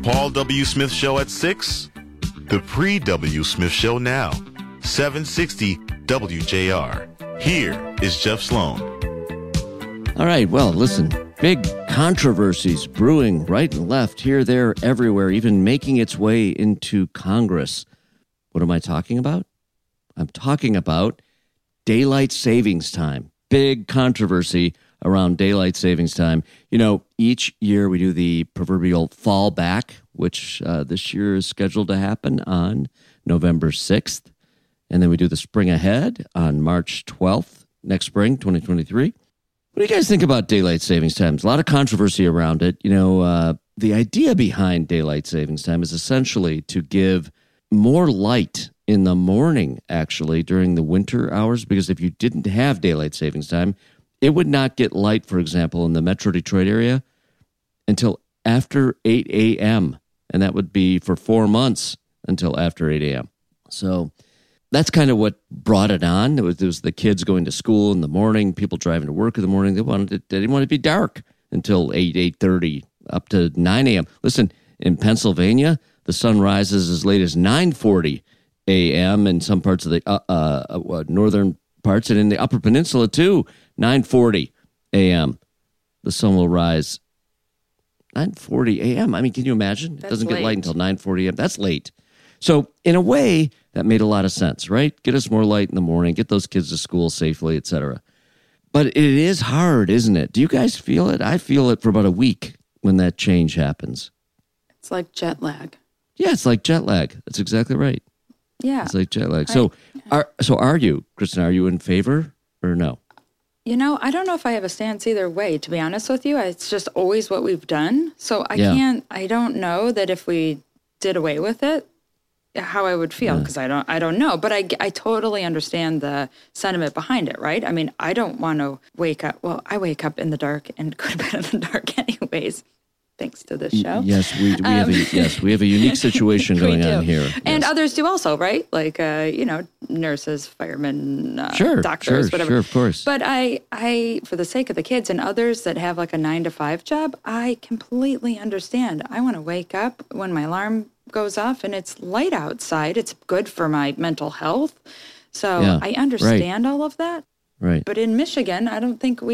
Paul W. Smith Show at 6? The pre-W. Smith Show now. 760 WJR. Here is Jeff Sloan. All right, well, listen, big controversies brewing right and left, here, there, everywhere, even making its way into Congress. What am I talking about? I'm talking about daylight savings time. Big controversy around daylight savings time. You know, each year we do the proverbial fall back, which this year is scheduled to happen on November 6th. And then we do the spring ahead on March 12th, next spring, 2023. What do you guys think about daylight savings time? There's a lot of controversy around it. You know, the idea behind daylight savings time is essentially to give more light in the morning, actually, during the winter hours, because if you didn't have daylight savings time, it would not get light, for example, in the Metro Detroit area until after 8 a.m., and that would be for 4 months until after 8 a.m. So that's kind of what brought it on. It was the kids going to school in the morning, people driving to work in the morning. They didn't want it to be dark until 8:30, up to 9 a.m. Listen, in Pennsylvania, the sun rises as late as 9:40 a.m. in some parts of the northern parts, and in the Upper Peninsula too, 9:40 a.m. The sun will rise 9:40 a.m. I mean, can you imagine? It doesn't get light until 9:40 a.m. That's late. So in a way, that made a lot of sense, right? Get us more light in the morning, get those kids to school safely, etc. But it is hard, isn't it? Do you guys feel it? I feel it for about a week when that change happens. It's like jet lag. Yeah, it's like jet lag. That's exactly right. Yeah. It's like jet lag. So are you, Kristen, are you in favor or no? You know, I don't know if I have a stance either way, to be honest with you. It's just always what we've done. So I don't know that if we did away with it, how I would feel, because I don't know. But I totally understand the sentiment behind it, right? I mean, I don't want to wake up. Well, I wake up in the dark and go to bed in the dark anyways, thanks to this show. Yes, we have a unique situation going on here. Yes. And others do also, right? Like, nurses, firemen, doctors, whatever. Sure, of course. But I, for the sake of the kids and others that have like a 9-to-5 job, I completely understand. I want to wake up when my alarm goes off and it's light outside. It's good for my mental health. So I understand all of that. Right. But in Michigan, I don't think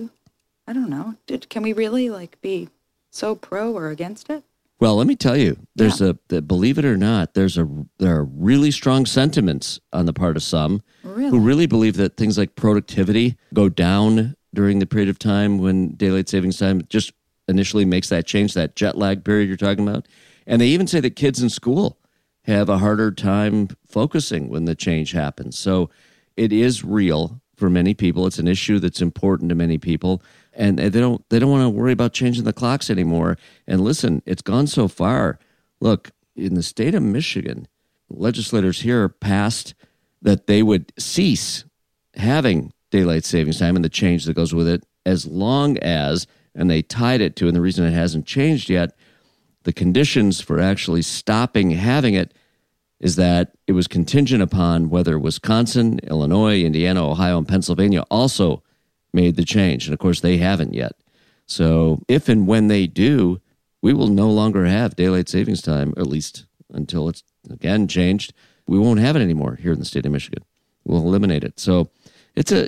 I don't know. Can we really be so pro or against it? Well, let me tell you, there's believe it or not, there are really strong sentiments on the part of some who really believe that things like productivity go down during the period of time when daylight savings time just initially makes that change, that jet lag period you're talking about. And they even say that kids in school have a harder time focusing when the change happens. So it is real for many people. It's an issue that's important to many people. And they don't want to worry about changing the clocks anymore. And listen, it's gone so far. Look, in the state of Michigan, legislators here passed that they would cease having daylight savings time and the change that goes with it as long as, and they tied it to, and the reason it hasn't changed yet, the conditions for actually stopping having it is that it was contingent upon whether Wisconsin, Illinois, Indiana, Ohio, and Pennsylvania also made the change. And of course, they haven't yet. So if and when they do, we will no longer have daylight savings time, or at least until it's, again, changed. We won't have it anymore here in the state of Michigan. We'll eliminate it. So it's it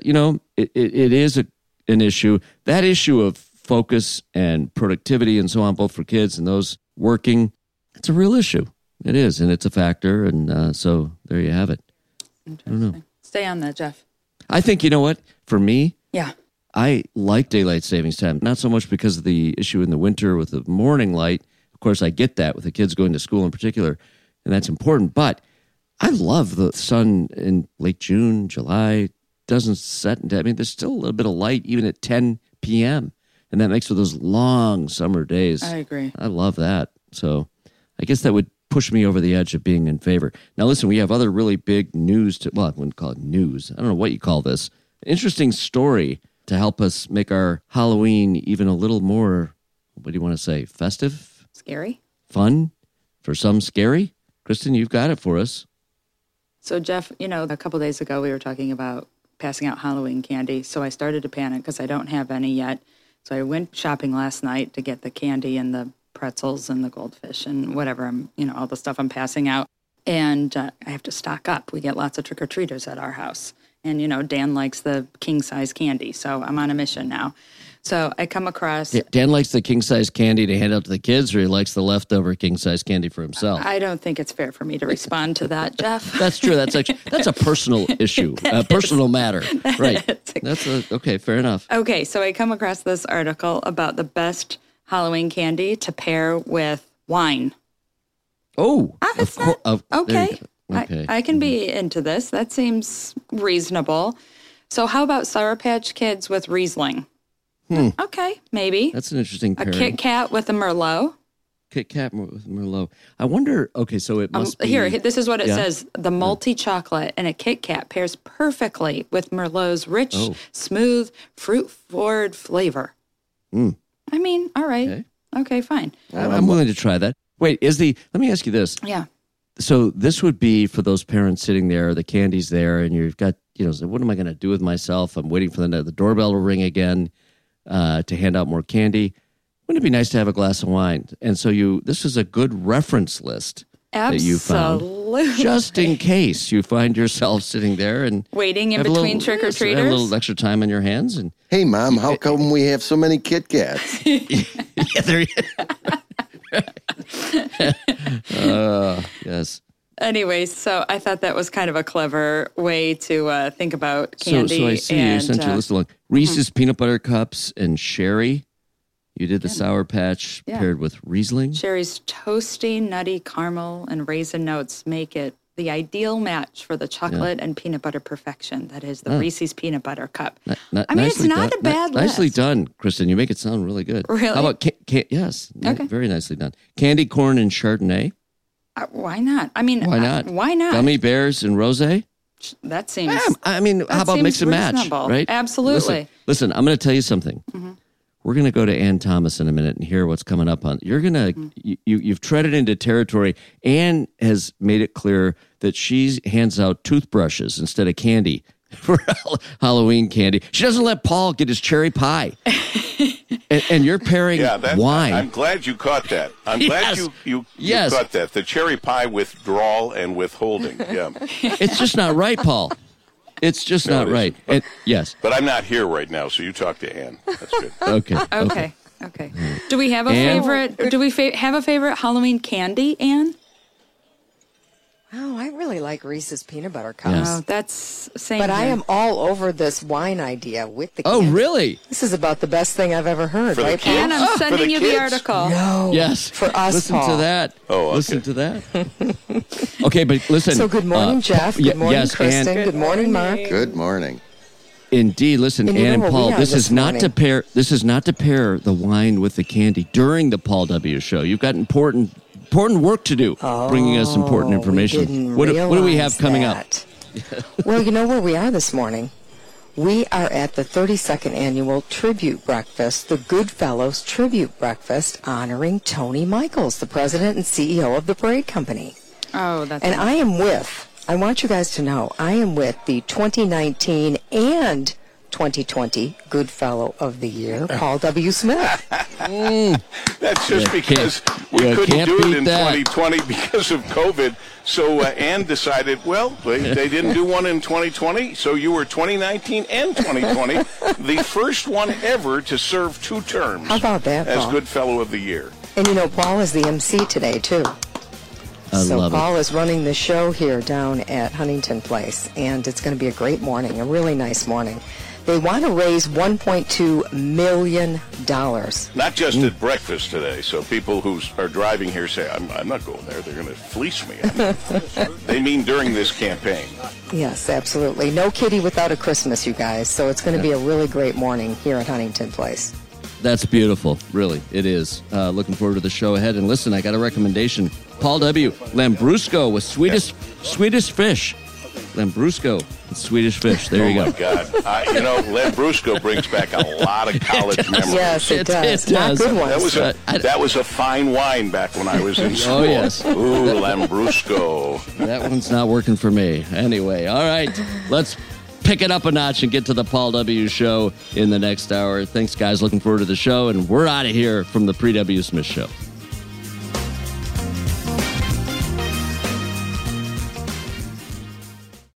is an issue. That issue of focus and productivity and so on, both for kids and those working, it's a real issue. It is, and it's a factor. And so there you have it. Interesting. I don't know. Stay on that, Jeff. I think, you know what, for me, yeah, I like daylight savings time, not so much because of the issue in the winter with the morning light. Of course, I get that with the kids going to school in particular, and that's important. But I love the sun in late June, July, doesn't set. I mean, there's still a little bit of light even at 10 p.m., and that makes for those long summer days. I agree. I love that. So I guess that would push me over the edge of being in favor. Now, listen, we have other really big news. I wouldn't call it news. I don't know what you call this. Interesting story to help us make our Halloween even a little more, what do you want to say, festive? Scary? Fun? For some, scary? Kristen, you've got it for us. So, Jeff, a couple days ago we were talking about passing out Halloween candy. So I started to panic because I don't have any yet. So I went shopping last night to get the candy and the pretzels and the goldfish and whatever all the stuff I'm passing out. And I have to stock up. We get lots of trick-or-treaters at our house. And, Dan likes the king-size candy, so I'm on a mission now. So I come across... Yeah, Dan likes the king-size candy to hand out to the kids, or he likes the leftover king-size candy for himself? I don't think it's fair for me to respond to that, Jeff. That's true. That's a personal issue, a personal matter. Right. Okay, fair enough. Okay, so I come across this article about the best Halloween candy to pair with wine. Oh, okay. Okay. I can be into this. That seems reasonable. So how about Sour Patch Kids with Riesling? Okay, maybe. That's an interesting pairing. A Kit Kat with a Merlot. Kit Kat with Merlot. I wonder, okay, so it must be... Here, this is what it says. The multi-chocolate and a Kit Kat pairs perfectly with Merlot's rich, smooth, fruit-forward flavor. I mean, all right. Okay, fine. I'm willing to try that. Wait, let me ask you this. Yeah. So this would be for those parents sitting there, the candy's there, and you've got, so what am I going to do with myself? I'm waiting for the doorbell to ring again to hand out more candy. Wouldn't it be nice to have a glass of wine? And so this is a good reference list that you found. Absolutely. Just in case you find yourself sitting there and... waiting in between trick-or-treaters. Have a little extra time on your hands. And hey, Mom, how come we have so many Kit Kats? Yeah, there yes. Anyways, so I thought that was kind of a clever way to think about candy. So I see you sent your list along. Reese's Peanut Butter Cups and Sherry. You did the Sour Patch paired with Riesling. Sherry's toasty, nutty caramel and raisin notes make it the ideal match for the chocolate and peanut butter perfection. That is the Reese's Peanut Butter Cup. It's not a bad list. Nicely done, Kristen. You make it sound really good. Really? How about, yes, okay. Very nicely done. Candy corn and Chardonnay. Why not? I mean, why not? Why not? Gummy bears and rosé. That seems... how about mix and match, reasonable. right? Absolutely. Listen, I'm going to tell you something. Mm-hmm. We're going to go to Ann Thomas in a minute and hear what's coming up on. You're going to, you've treaded into territory. Ann has made it clear that she hands out toothbrushes instead of candy for Halloween candy. She doesn't let Paul get his cherry pie. and you're pairing wine. I'm glad you caught that. I'm glad you caught that. The cherry pie withdrawal and withholding. Yeah. It's just not right, Paul. It's just not right. But, yes. But I'm not here right now, so you talk to Ann. That's good. Okay. Do we have a favorite? Do we have a favorite Halloween candy, Ann? Oh, I really like Reese's Peanut Butter Cups. Yes. Oh, that's same. But here. I am all over this wine idea with the candy. Oh, really? This is about the best thing I've ever heard, right, Paul? Ann, I'm sending you the article. No. Yes. For us, Listen Paul. to that. Oh, okay. Listen to that. Okay, but listen. So good morning, Jeff. Good morning, Kristen. Good morning, Mark. Good morning. Indeed. Listen, Ann and Paul, this is not to pair the wine with the candy during the Paul W. show. You've got important work to do, bringing us important information. What do we have coming up? Well, you know where we are this morning? We are at the 32nd Annual Tribute Breakfast, the Goodfellows Tribute Breakfast, honoring Tony Michaels, the president and CEO of the Parade Company. Oh, that's... And I want you guys to know, I am with the 2019 and 2020 Goodfellow of the Year, Paul W. Smith. That's just because we couldn't do it in 2020 because of COVID. So Ann decided, they didn't do one in 2020, so you were 2019 and 2020, the first one ever to serve 2 terms. How about that, as Paul? Goodfellow of the Year. And Paul is the MC today, too. So Paul is running the show here down at Huntington Place, and it's going to be a great morning, a really nice morning. They want to raise $1.2 million. Not just at breakfast today, so people who are driving here say, I'm not going there, they're going to fleece me. They mean during this campaign. Yes, absolutely. No kitty without a Christmas, you guys, so it's going to be a really great morning here at Huntington Place. That's beautiful, really, it is. Looking forward to the show ahead. And listen, I got a recommendation. Paul W. Lambrusco with Swedish fish. Lambrusco with Swedish fish. There you go. Oh, my God. Lambrusco brings back a lot of college memories. Yes, it does. It does. Not good ones. That was a fine wine back when I was in school. Oh, yes. Ooh, Lambrusco. That one's not working for me. Anyway, all right. Let's pick it up a notch and get to the Paul W. Show in the next hour. Thanks, guys. Looking forward to the show. And we're out of here from the Pre-W. Smith Show.